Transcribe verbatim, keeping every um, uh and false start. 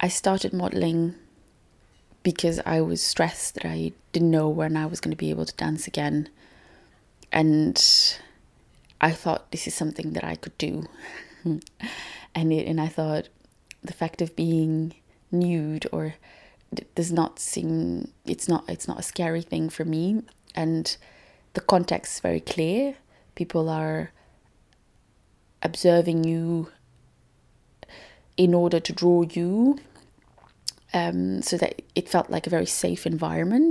I started modeling because I was stressed that I didn't know when I was going to be able to dance again. And I thought this is something that I could do. and it, and I thought the fact of being nude or does not seem, it's not it's not a scary thing for me. And the context is very clear. People are observing you in order to draw you, um, so that it felt like a very safe environment.